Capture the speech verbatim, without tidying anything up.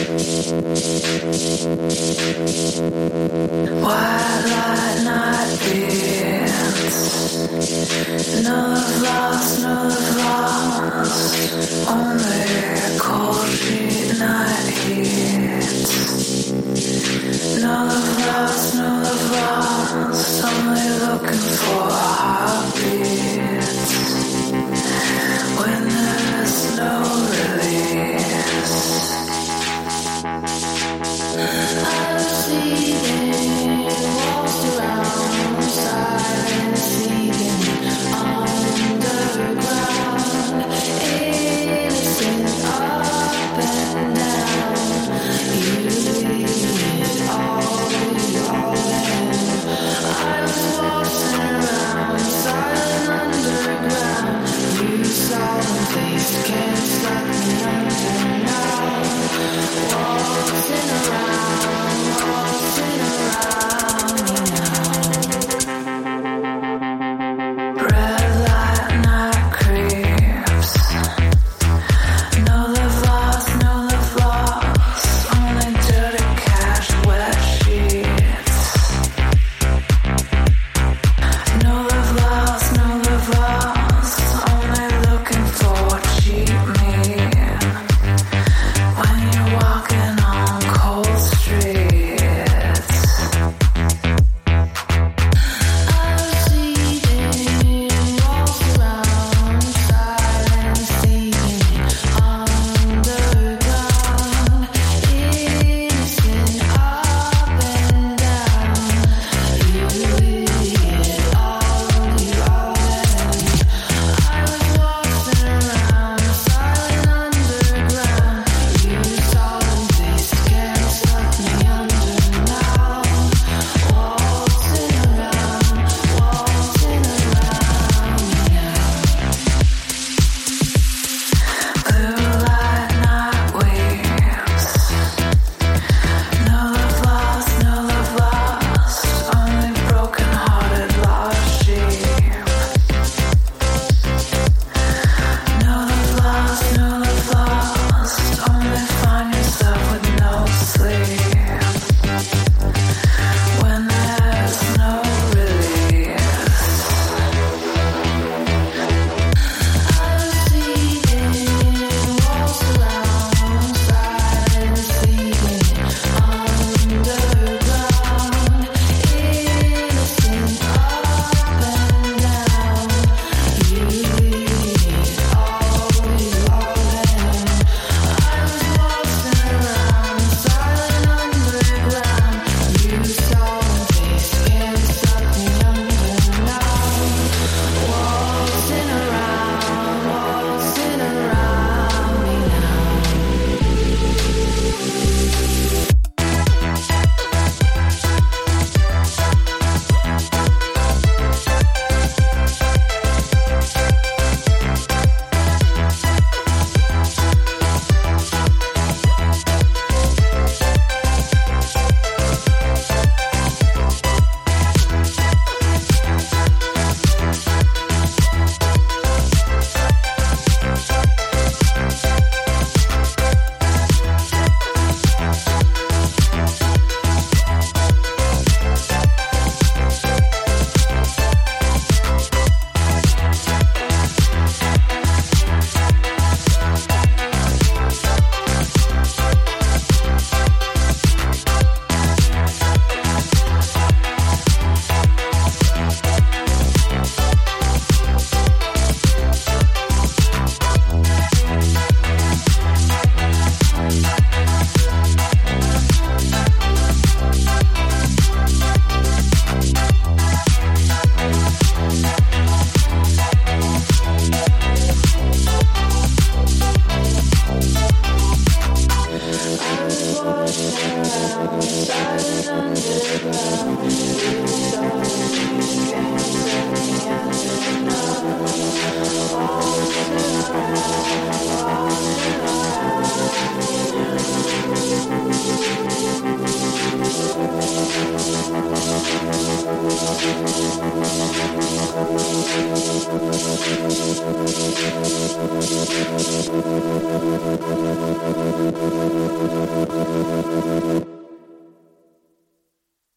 White light night beats. No love lost, no love lost. Only cold sheet night heat. No love lost, no love lost. Only looking for a heartbeat. When there's no release. I was sleeping, walked around, silent sleeping, underground, innocent, up and down. You leave all, you all them. I was walking around, silent.